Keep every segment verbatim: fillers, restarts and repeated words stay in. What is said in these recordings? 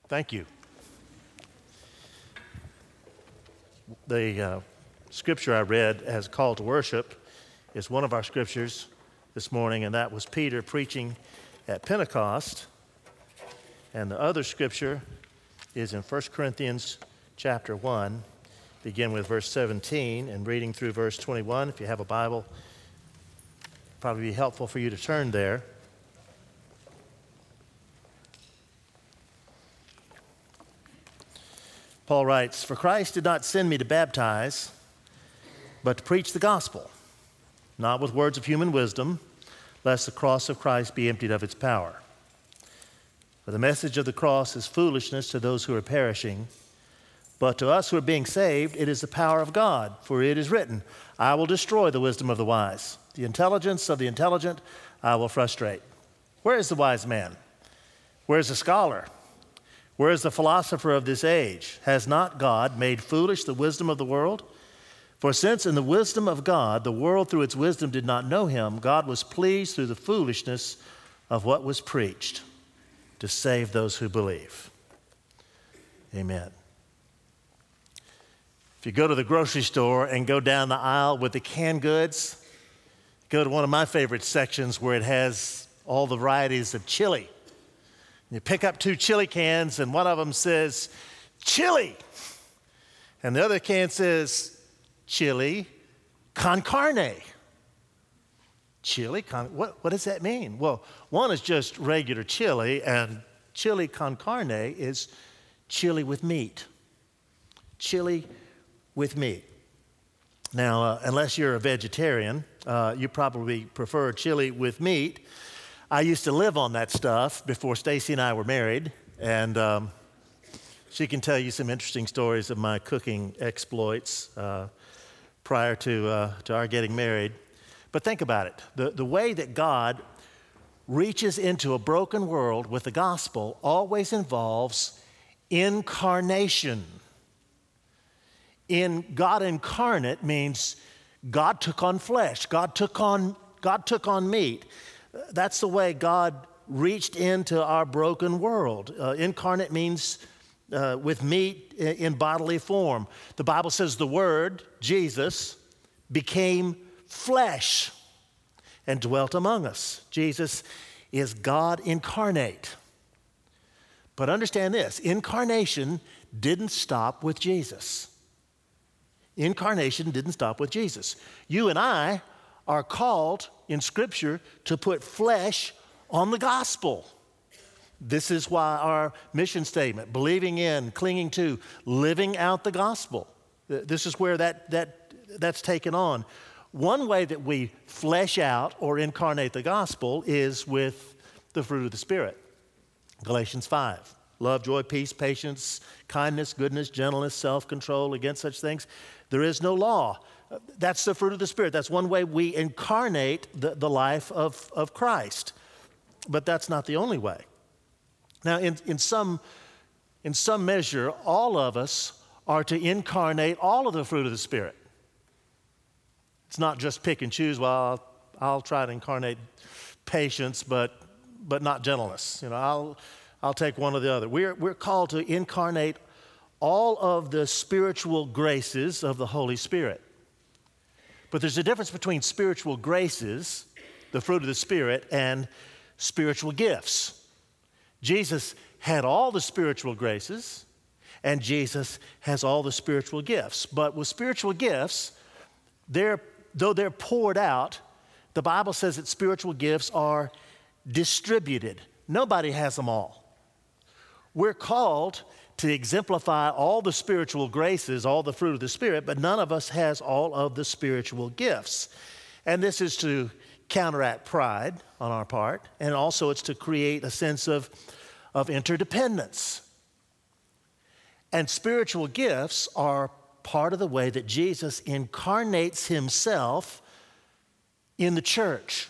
Thank you. The uh, scripture I read as a call to worship is one of our scriptures this morning, and that was Peter preaching at Pentecost. And the other scripture is in First Corinthians chapter one, begin with verse seventeen and reading through verse twenty-one. If you have a Bible, probably be helpful for you to turn there. Paul writes, "For Christ did not send me to baptize, but to preach the gospel, not with words of human wisdom, lest the cross of Christ be emptied of its power. For the message of the cross is foolishness to those who are perishing, but to us who are being saved, it is the power of God. For it is written, I will destroy the wisdom of the wise. The intelligence of the intelligent I will frustrate. Where is the wise man? Where is the scholar? Where is the philosopher of this age? Has not God made foolish the wisdom of the world? For since in the wisdom of God, the world through its wisdom did not know him, God was pleased through the foolishness of what was preached to save those who believe." Amen. If you go to the grocery store and go down the aisle with the canned goods, go to one of my favorite sections where it has all the varieties of chili. You pick up two chili cans, and one of them says, chili. And the other can says, chili con carne. Chili con, what, what does that mean? Well, one is just regular chili, and chili con carne is chili with meat. Chili with meat. Now, uh, unless you're a vegetarian, uh, you probably prefer chili with meat. I used to live on that stuff before Stacy and I were married, and um, she can tell you some interesting stories of my cooking exploits uh, prior to, uh, to our getting married. But think about it. The, the way that God reaches into a broken world with the gospel always involves incarnation. In God incarnate means God took on flesh. God took on, God took on meat. That's the way God reached into our broken world. Uh, incarnate means uh, with meat in, in bodily form. The Bible says the Word, Jesus, became flesh and dwelt among us. Jesus is God incarnate. But understand this, incarnation didn't stop with Jesus. Incarnation didn't stop with Jesus. You and I are called in Scripture to put flesh on the gospel. This is why our mission statement, believing in, clinging to, living out the gospel. This is where that, that that's taken on. One way that we flesh out or incarnate the gospel is with the fruit of the Spirit. Galatians five, love, joy, peace, patience, kindness, goodness, gentleness, self-control. Against such things there is no law. That's the fruit of the Spirit. That's one way we incarnate the, the life of, of Christ. But that's not the only way. Now, in, in, some, in some measure, all of us are to incarnate all of the fruit of the Spirit. It's not just pick and choose. Well, I'll, I'll try to incarnate patience, but, but not gentleness. You know, I'll, I'll take one or the other. We're, we're called to incarnate all of the spiritual graces of the Holy Spirit. But there's a difference between spiritual graces, the fruit of the Spirit, and spiritual gifts. Jesus had all the spiritual graces, and Jesus has all the spiritual gifts. But with spiritual gifts, they're, though they're poured out, the Bible says that spiritual gifts are distributed. Nobody has them all. We're called to exemplify all the spiritual graces, all the fruit of the Spirit, but none of us has all of the spiritual gifts. And this is to counteract pride on our part, and also it's to create a sense of, of interdependence. And spiritual gifts are part of the way that Jesus incarnates himself in the church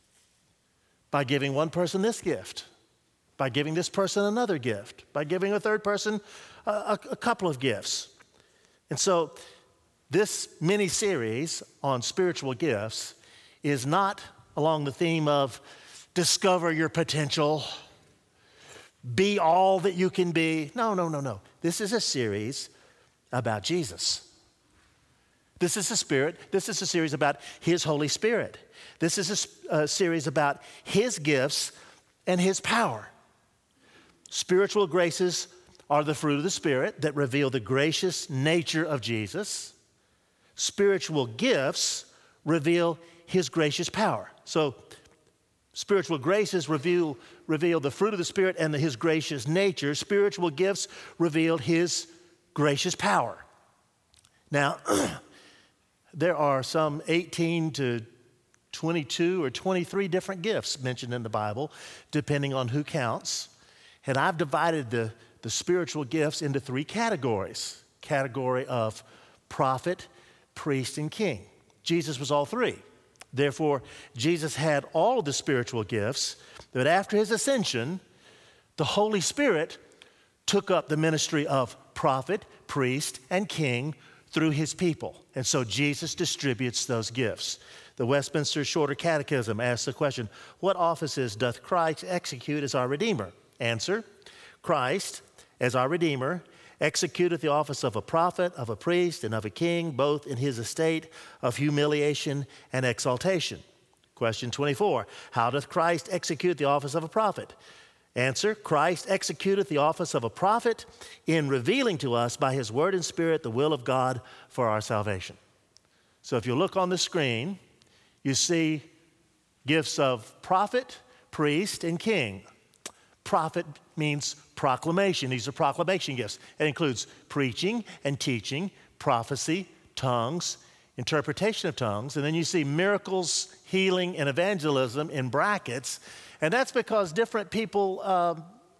by giving one person this gift, by giving this person another gift, by giving a third person a, a, a couple of gifts. And so this mini-series on spiritual gifts is not along the theme of discover your potential, be all that you can be. No, no, no, no. This is a series about Jesus. This is a spirit. This is a series about his Holy Spirit. This is a, a series about his gifts and his power. Spiritual graces are the fruit of the Spirit that reveal the gracious nature of Jesus. Spiritual gifts reveal his gracious power. So spiritual graces reveal, reveal the fruit of the Spirit and the, his gracious nature. Spiritual gifts reveal his gracious power. Now, there are some eighteen to twenty-two or twenty-three different gifts mentioned in the Bible, depending on who counts. And I've divided the, the spiritual gifts into three categories. Category of prophet, priest, and king. Jesus was all three. Therefore, Jesus had all of the spiritual gifts, but after his ascension, the Holy Spirit took up the ministry of prophet, priest, and king through his people. And so Jesus distributes those gifts. The Westminster Shorter Catechism asks the question, what offices doth Christ execute as our Redeemer? Answer, Christ, as our Redeemer, executeth the office of a prophet, of a priest, and of a king, both in his estate of humiliation and exaltation. Question twenty-four, how doth Christ execute the office of a prophet? Answer, Christ executeth the office of a prophet in revealing to us by his word and spirit the will of God for our salvation. So if you look on the screen, you see gifts of prophet, priest, and king. Prophet means proclamation. These are proclamation gifts. It includes preaching and teaching, prophecy, tongues, interpretation of tongues, and then you see miracles, healing, and evangelism in brackets. And that's because different people uh,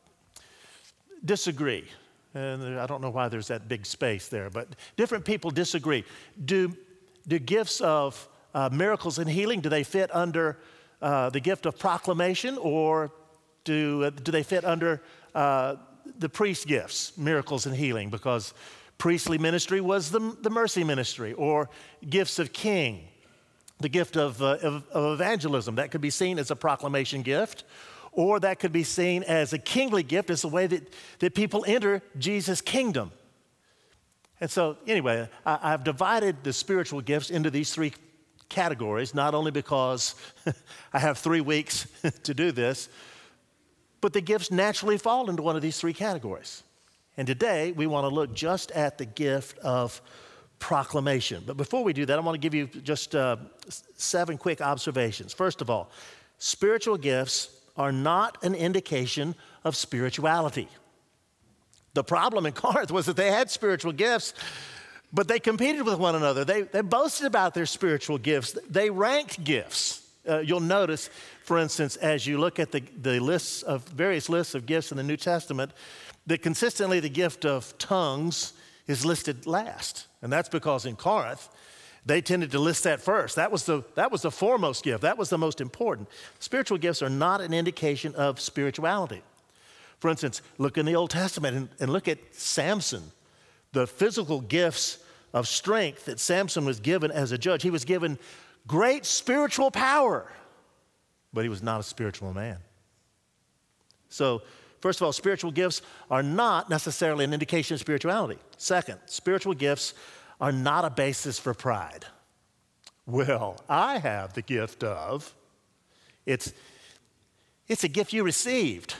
disagree. And I don't know why there's that big space there, but different people disagree. Do, do gifts of uh, miracles and healing, do they fit under uh, the gift of proclamation, or do, uh, do they fit under uh, the priest gifts, miracles and healing? Because priestly ministry was the, the mercy ministry, or gifts of king. The gift of, uh, of, of evangelism, that could be seen as a proclamation gift, or that could be seen as a kingly gift, as the way that, that people enter Jesus' kingdom. And so anyway, I, I've divided the spiritual gifts into these three categories, not only because I have three weeks to do this, but the gifts naturally fall into one of these three categories. And today, we want to look just at the gift of proclamation. But before we do that, I want to give you just uh, seven quick observations. First of all, spiritual gifts are not an indication of spirituality. The problem in Corinth was that they had spiritual gifts, but they competed with one another. They, they boasted about their spiritual gifts. They ranked gifts. Uh, you'll notice, for instance, as you look at the, the lists of various lists of gifts in the New Testament, that consistently the gift of tongues is listed last. And that's because in Corinth, they tended to list that first. That was the, that was the foremost gift. That was the most important. Spiritual gifts are not an indication of spirituality. For instance, look in the Old Testament and, and look at Samson. The physical gifts of strength that Samson was given as a judge. He was given great spiritual power, but he was not a spiritual man. So, first of all, spiritual gifts are not necessarily an indication of spirituality. Second, spiritual gifts are not a basis for pride. Well, I have the gift of. It's, it's a gift you received.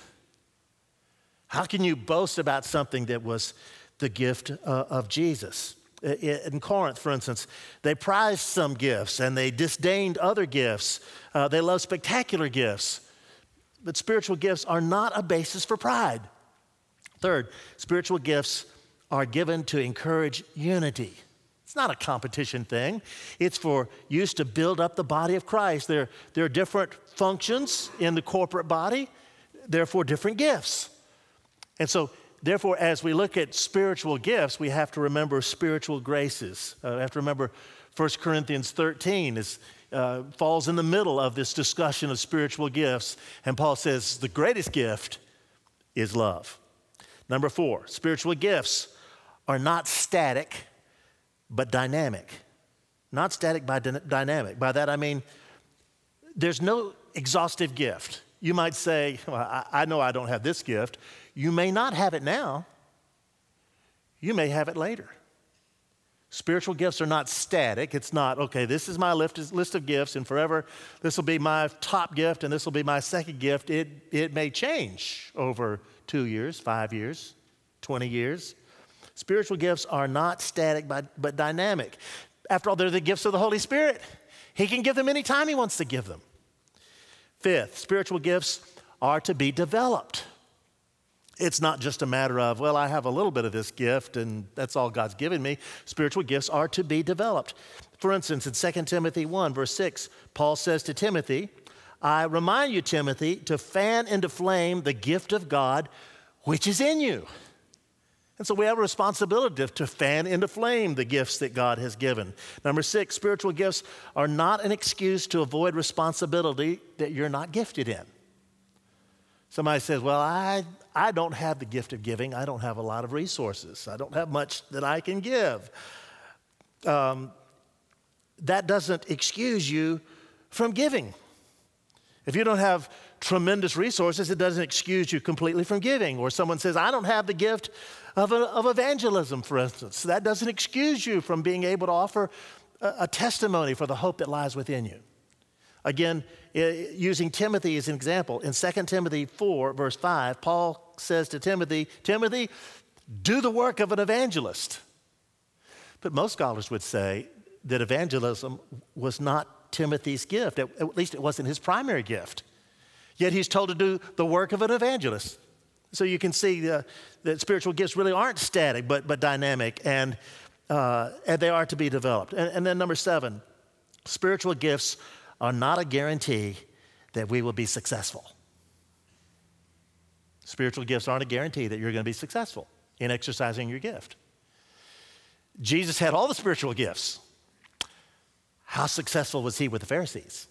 How can you boast about something that was the gift uh, of Jesus? In Corinth, for instance, they prized some gifts and they disdained other gifts. Uh, they loved spectacular gifts. But spiritual gifts are not a basis for pride. Third, spiritual gifts are given to encourage unity. It's not a competition thing. It's for use to build up the body of Christ. There, there are different functions in the corporate body, therefore different gifts. And so, therefore, as we look at spiritual gifts, we have to remember spiritual graces. Uh, we have to remember First Corinthians thirteen is Uh, falls in the middle of this discussion of spiritual gifts. And Paul says the greatest gift is love. Number four, spiritual gifts are not static, but dynamic. Not static, but dy- dynamic. By that I mean, there's no exhaustive gift. You might say, well, I, I know I don't have this gift. you may not have it now. You may have it later. Spiritual gifts are not static. It's not, okay, this is my list, list of gifts, and forever this will be my top gift, and this will be my second gift. It, it may change over two years, five years, twenty years. Spiritual gifts are not static, but, but dynamic. After all, they're the gifts of the Holy Spirit. He can give them anytime he wants to give them. Fifth, spiritual gifts are to be developed. It's not just a matter of, well, I have a little bit of this gift and that's all God's given me. Spiritual gifts are to be developed. For instance, in Second Timothy one, verse six, Paul says to Timothy, I remind you, Timothy, to fan into flame the gift of God which is in you. And so we have a responsibility to, to fan into flame the gifts that God has given. Number six, spiritual gifts are not an excuse to avoid responsibility that you're not gifted in. Somebody says, well, I, I don't have the gift of giving. I don't have a lot of resources. I don't have much that I can give. Um, that doesn't excuse you from giving. If you don't have tremendous resources, it doesn't excuse you completely from giving. Or someone says, I don't have the gift of, a, of evangelism, for instance. That doesn't excuse you from being able to offer a, a testimony for the hope that lies within you. Again, using Timothy as an example, in Second Timothy four, verse five, Paul says to Timothy, Timothy, do the work of an evangelist. But most scholars would say that evangelism was not Timothy's gift. At, at least it wasn't his primary gift. Yet he's told to do the work of an evangelist. So you can see uh, that spiritual gifts really aren't static, but, but dynamic, and, uh, and they are to be developed. And, and then number seven, spiritual gifts are not a guarantee that we will be successful. Spiritual gifts aren't a guarantee that you're going to be successful in exercising your gift. Jesus had all the spiritual gifts. How successful was he with the Pharisees?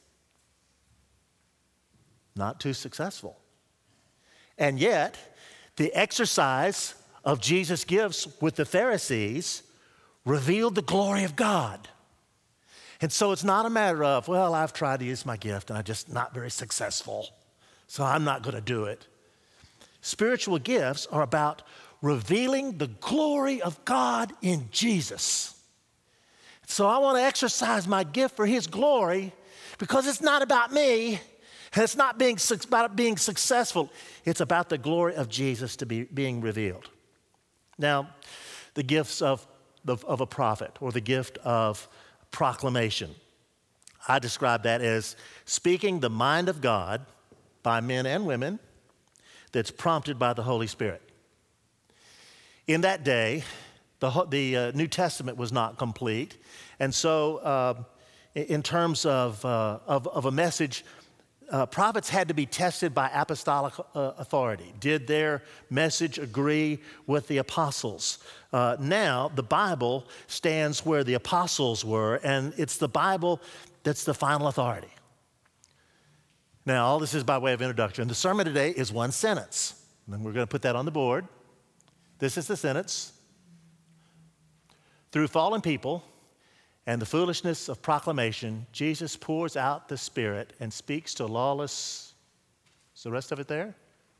Not too successful. And yet, the exercise of Jesus' gifts with the Pharisees revealed the glory of God. And so it's not a matter of, well, I've tried to use my gift and I'm just not very successful, so I'm not going to do it. Spiritual gifts are about revealing the glory of God in Jesus. So I want to exercise my gift for his glory because it's not about me and it's not being, about being successful. It's about the glory of Jesus to be being revealed. Now, the gifts of, of, of a prophet or the gift of proclamation. I describe that as speaking the mind of God by men and women that's prompted by the Holy Spirit. In that day, the, the uh, New Testament was not complete. And so uh, in terms of, uh, of, of a message, uh, prophets had to be tested by apostolic uh, authority. Did their message agree with the apostles? Uh, now, the Bible stands where the apostles were, and it's the Bible that's the final authority. Now, all this is by way of introduction. The sermon today is one sentence, and we're going to put that on the board. This is the sentence. Through fallen people and the foolishness of proclamation, Jesus pours out the Spirit and speaks to lawless, is the rest of it there?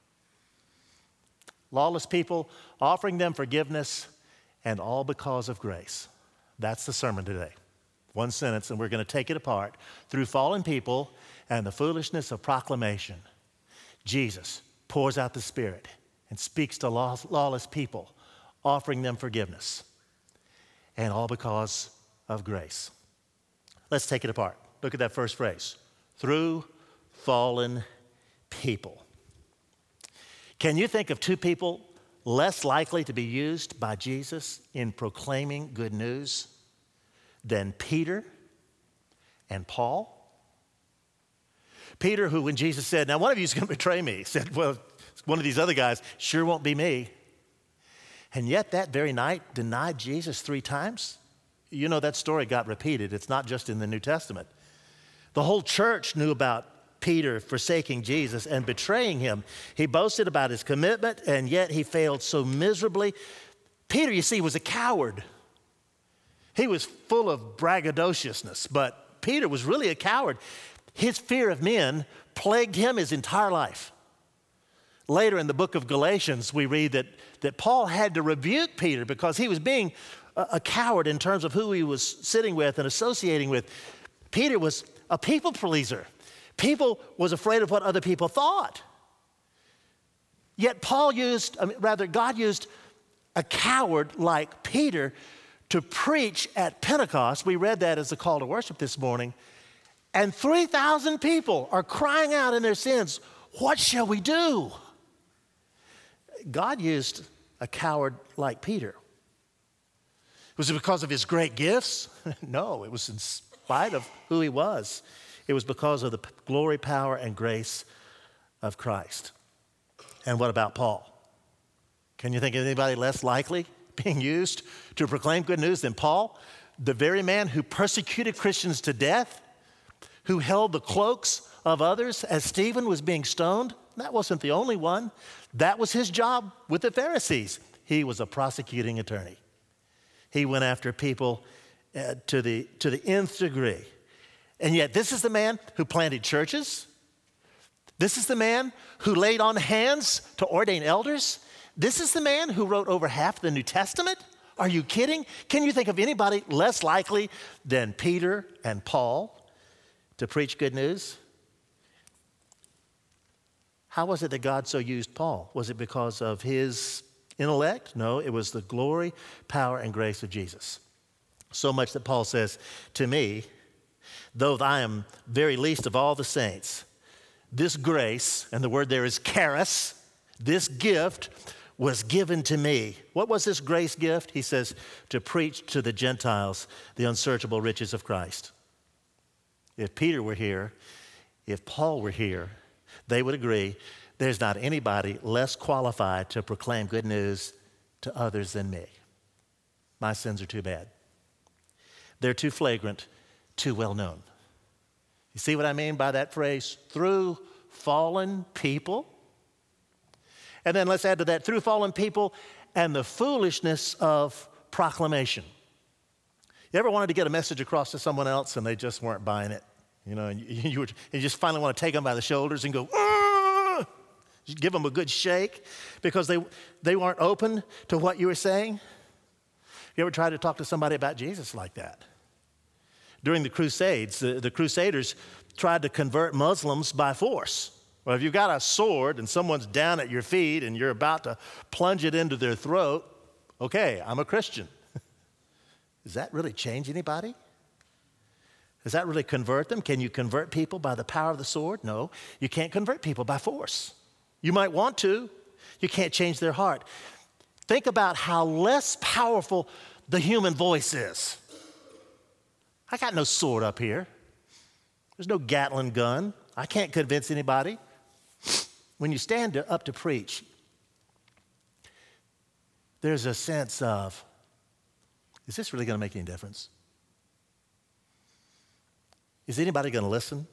Lawless people, offering them forgiveness, and all because of grace. That's the sermon today. One sentence, and we're going to take it apart. Through fallen people and the foolishness of proclamation, Jesus pours out the Spirit and speaks to lawless people, offering them forgiveness, and all because of grace. Let's take it apart. Look at that first phrase. Through fallen people. Can you think of two people less likely to be used by Jesus in proclaiming good news than Peter and Paul? Peter, who when Jesus said, now one of you is going to betray me, said, well, one of these other guys sure won't be me. And yet that very night denied Jesus three times. You know that story got repeated. It's not just in the New Testament. The whole church knew about Peter forsaking Jesus and betraying him. He boasted about his commitment, and yet he failed so miserably. Peter, you see, was a coward. He was full of braggadociousness, but Peter was really a coward. His fear of men plagued him his entire life. Later in the book of Galatians, we read that, that Paul had to rebuke Peter because he was being a, a coward in terms of who he was sitting with and associating with. Peter was a people pleaser. People was afraid of what other people thought. Yet Paul used, I mean, rather God used a coward like Peter to preach at Pentecost. We read that as a call to worship this morning. And three thousand people are crying out in their sins, what shall we do? God used a coward like Peter. Was it because of his great gifts? No, it was in spite of who he was. It was because of the glory, power, and grace of Christ. And what about Paul? Can you think of anybody less likely being used to proclaim good news than Paul? The very man who persecuted Christians to death, who held the cloaks of others as Stephen was being stoned. That wasn't the only one. That was his job with the Pharisees. He was a prosecuting attorney. He went after people uh, to the, to the nth degree. And yet this is the man who planted churches. This is the man who laid on hands to ordain elders. This is the man who wrote over half the New Testament. Are you kidding? Can you think of anybody less likely than Peter and Paul to preach good news? How was it that God so used Paul? Was it because of his intellect? No, it was the glory, power, and grace of Jesus. So much that Paul says, to me, though I am very least of all the saints, this grace, and the word there is charis, this gift was given to me. What was this grace gift? He says, to preach to the Gentiles the unsearchable riches of Christ. If Peter were here, if Paul were here, they would agree there's not anybody less qualified to proclaim good news to others than me. My sins are too bad. They're too flagrant, too well known. You see what I mean by that phrase? Through fallen people. And then let's add to that, through fallen people and the foolishness of proclamation. You ever wanted to get a message across to someone else and they just weren't buying it? You know, and you, you, were, you just finally want to take them by the shoulders and go, ah! Just give them a good shake because they, they weren't open to what you were saying. You ever tried to talk to somebody about Jesus like that? During the Crusades, the, the Crusaders tried to convert Muslims by force. Well, if you've got a sword and someone's down at your feet and you're about to plunge it into their throat, okay, I'm a Christian. Does that really change anybody? Does that really convert them? Can you convert people by the power of the sword? No, you can't convert people by force. You might want to. You can't change their heart. Think about how less powerful the human voice is. I got no sword up here. There's no Gatling gun. I can't convince anybody. When you stand up to preach, there's a sense of, is this really going to make any difference? Is anybody going to listen?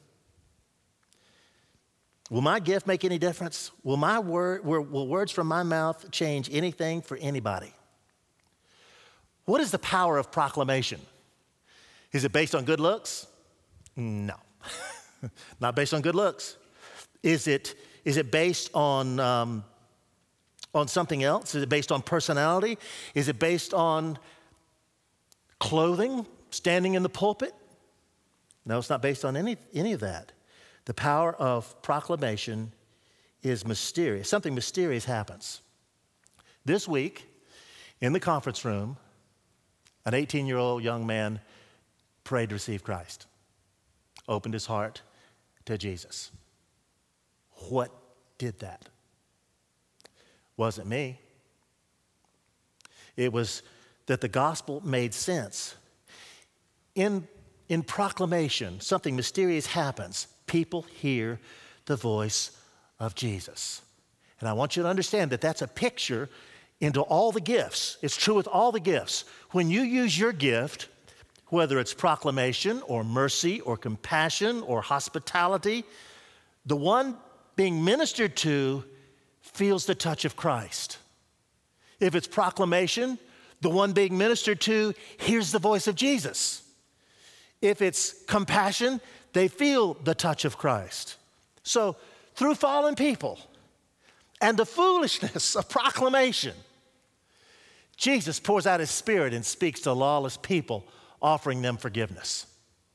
Will my gift make any difference? Will my word, will words from my mouth change anything for anybody? What is the power of proclamation? Is it based on good looks? No, not based on good looks. Is it, is it based on, um, on something else? Is it based on personality? Is it based on clothing, standing in the pulpit? No, it's not based on any, any of that. The power of proclamation is mysterious. Something mysterious happens. This week, in the conference room, an eighteen-year-old young man prayed to receive Christ, opened his heart to Jesus. What did that? Wasn't me. It was that the gospel made sense. In, in proclamation, something mysterious happens. People hear the voice of Jesus. And I want you to understand that that's a picture into all the gifts. It's true with all the gifts. When you use your gift, whether it's proclamation or mercy or compassion or hospitality, the one being ministered to feels the touch of Christ. If it's proclamation, the one being ministered to hears the voice of Jesus. If it's compassion, they feel the touch of Christ. So through fallen people and the foolishness of proclamation. Jesus pours out his Spirit and speaks to lawless people, offering them forgiveness.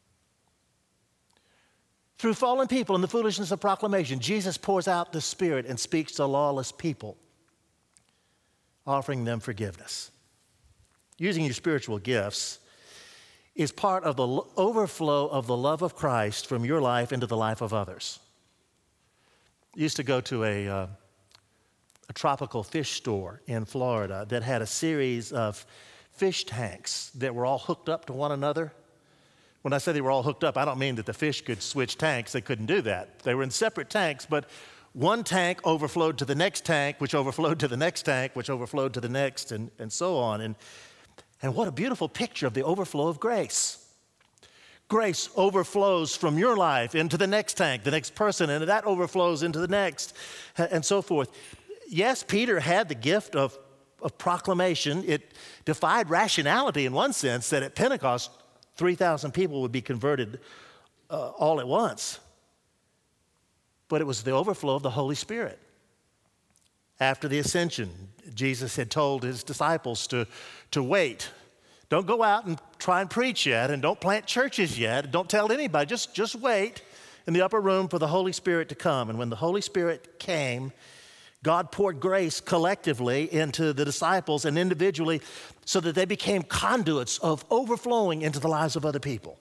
Through fallen people and the foolishness of proclamation, Jesus pours out the Spirit and speaks to lawless people, offering them forgiveness. Using your spiritual gifts is part of the overflow of the love of Christ from your life into the life of others. I used to go to a, uh, a tropical fish store in Florida that had a series of fish tanks that were all hooked up to one another. When I say they were all hooked up, I don't mean that the fish could switch tanks. They couldn't do that. They were in separate tanks, but one tank overflowed to the next tank, which overflowed to the next tank, which overflowed to the next, and, and so on. And, and what a beautiful picture of the overflow of grace. Grace overflows from your life into the next tank, the next person, and that overflows into the next, and so forth. Yes, Peter had the gift of, of proclamation. It defied rationality in one sense that at Pentecost, three thousand people would be converted uh, all at once. But it was the overflow of the Holy Spirit. After the ascension, Jesus had told his disciples to, to wait. Don't go out and try and preach yet, and don't plant churches yet. Don't tell anybody. Just, just wait in the upper room for the Holy Spirit to come. And when the Holy Spirit came, God poured grace collectively into the disciples and individually so that they became conduits of overflowing into the lives of other people.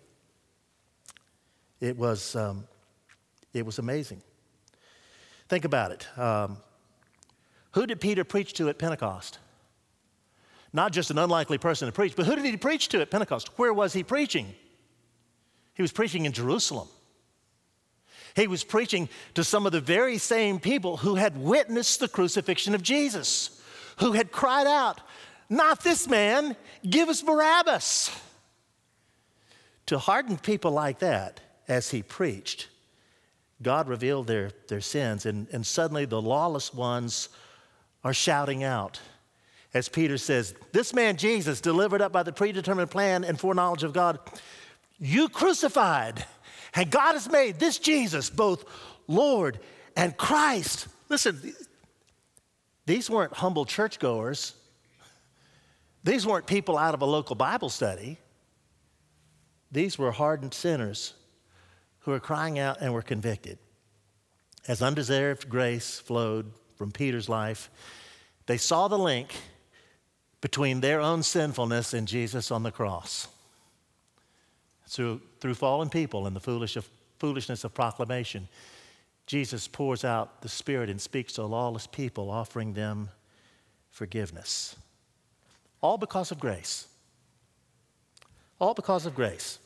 It was, um, it was amazing. Think about it. Um, who did Peter preach to at Pentecost? Not just an unlikely person to preach, but who did he preach to at Pentecost? Where was he preaching? He was preaching in Jerusalem. He was preaching to some of the very same people who had witnessed the crucifixion of Jesus, who had cried out, "Not this man, give us Barabbas." To hardened people like that, as he preached, God revealed their, their sins, and, and suddenly the lawless ones are shouting out. As Peter says, "This man Jesus, delivered up by the predetermined plan and foreknowledge of God, you crucified. And God has made this Jesus both Lord and Christ." Listen, these weren't humble churchgoers. These weren't people out of a local Bible study. These were hardened sinners who were crying out and were convicted. As undeserved grace flowed from Peter's life, they saw the link between their own sinfulness and Jesus on the cross. Through, through fallen people and the foolish of, foolishness of proclamation, Jesus pours out the Spirit and speaks to lawless people, offering them forgiveness. All because of grace. All because of grace.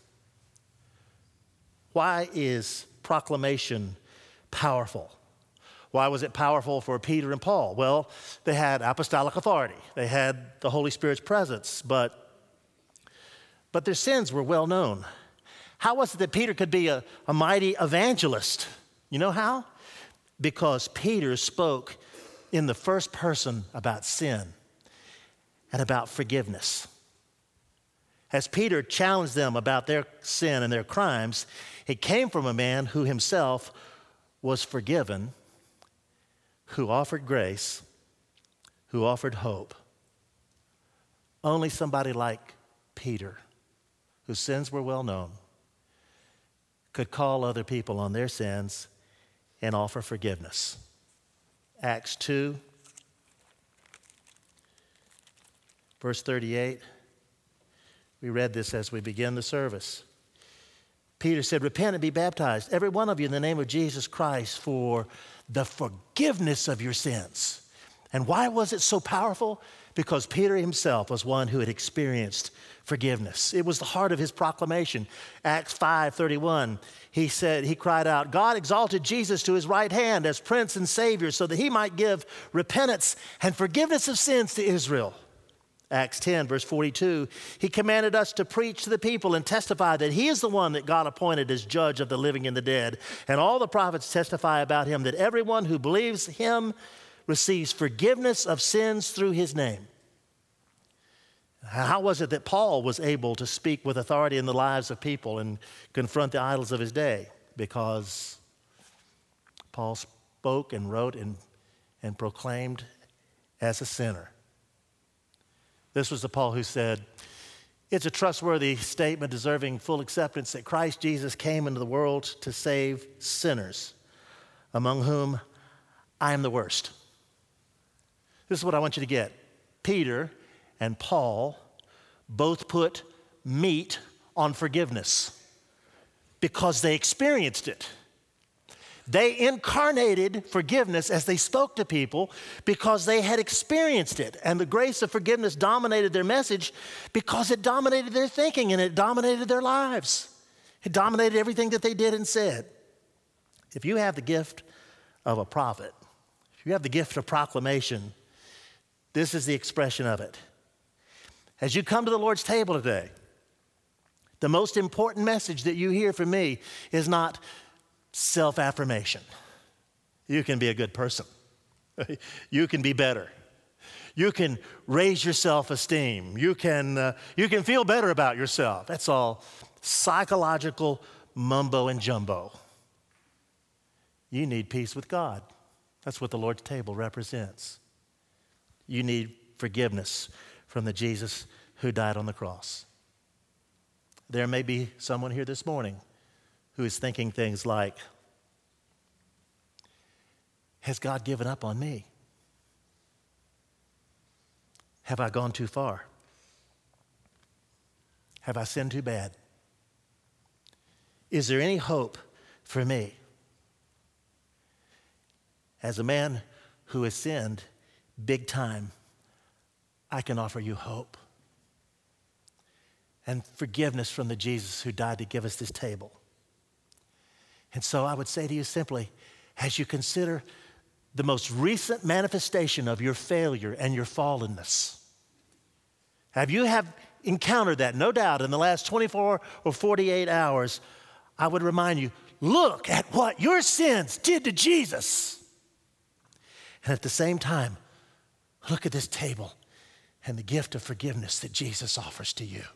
Why is proclamation powerful? Why was it powerful for Peter and Paul? Well, they had apostolic authority. They had the Holy Spirit's presence, but But their sins were well known. How was it that Peter could be a, a mighty evangelist? You know how? Because Peter spoke in the first person about sin and about forgiveness. As Peter challenged them about their sin and their crimes, it came from a man who himself was forgiven, who offered grace, who offered hope. Only somebody like Peter, whose sins were well known, could call other people on their sins and offer forgiveness. Acts two, verse thirty-eight. We read this as we began the service. Peter said, "Repent and be baptized, every one of you, in the name of Jesus Christ, for the forgiveness of your sins." And why was it so powerful? Because Peter himself was one who had experienced forgiveness. It was the heart of his proclamation. Acts five thirty-one, he said, he cried out, "God exalted Jesus to his right hand as Prince and Savior so that he might give repentance and forgiveness of sins to Israel." Acts ten, verse forty-two, he commanded us to preach to the people and testify that he is the one that God appointed as judge of the living and the dead. And all the prophets testify about him, that everyone who believes him receives forgiveness of sins through his name. How was it that Paul was able to speak with authority in the lives of people and confront the idols of his day? Because Paul spoke and wrote and, and proclaimed as a sinner. This was the Paul who said, it's a trustworthy statement deserving full acceptance that Christ Jesus came into the world to save sinners, among whom I am the worst. This is what I want you to get. Peter and Paul both put meat on forgiveness because they experienced it. They incarnated forgiveness as they spoke to people because they had experienced it. And the grace of forgiveness dominated their message because it dominated their thinking and it dominated their lives. It dominated everything that they did and said. If you have the gift of a prophet, if you have the gift of proclamation, this is the expression of it. As you come to the Lord's table today, the most important message that you hear from me is not self-affirmation. You can be a good person. You can be better. You can raise your self-esteem. You can, uh, you can feel better about yourself. That's all psychological mumbo and jumbo. You need peace with God. That's what the Lord's table represents. You need forgiveness from the Jesus who died on the cross. There may be someone here this morning who is thinking things like, has God given up on me? Have I gone too far? Have I sinned too bad? Is there any hope for me? As a man who has sinned big time, I can offer you hope and forgiveness from the Jesus who died to give us this table. And so I would say to you simply, as you consider the most recent manifestation of your failure and your fallenness, have you have encountered that, no doubt, in the last twenty-four or forty-eight hours, I would remind you, look at what your sins did to Jesus. And at the same time, look at this table and the gift of forgiveness that Jesus offers to you.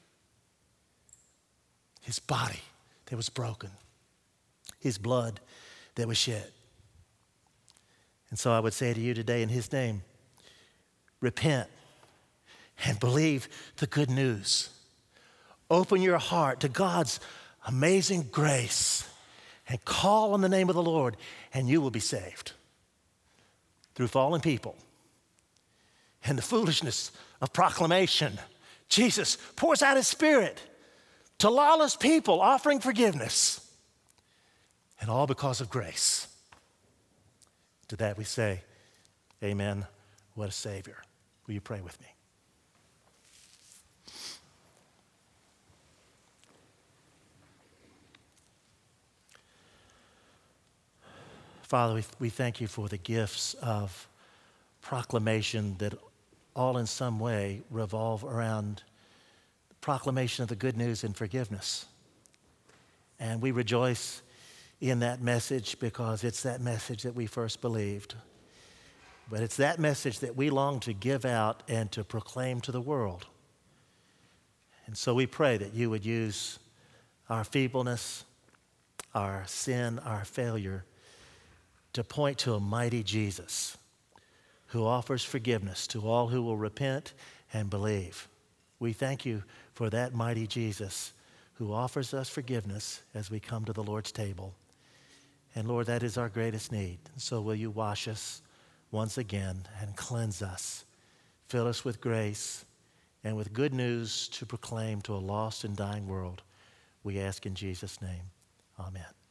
His body that was broken, his blood that was shed. And so I would say to you today in his name, repent and believe the good news. Open your heart to God's amazing grace and call on the name of the Lord, and you will be saved through fallen people and the foolishness of proclamation. Jesus pours out his Spirit to lawless people offering forgiveness, and all because of grace. To that we say, amen. What a Savior. Will you pray with me? Father, we, we thank you for the gifts of proclamation that all in some way revolve around the proclamation of the good news and forgiveness. And we rejoice in that message because it's that message that we first believed. But it's that message that we long to give out and to proclaim to the world. And so we pray that you would use our feebleness, our sin, our failure to point to a mighty Jesus who offers forgiveness to all who will repent and believe. We thank you for that mighty Jesus who offers us forgiveness as we come to the Lord's table. And Lord, that is our greatest need. So will you wash us once again and cleanse us, fill us with grace and with good news to proclaim to a lost and dying world. We ask in Jesus' name, amen.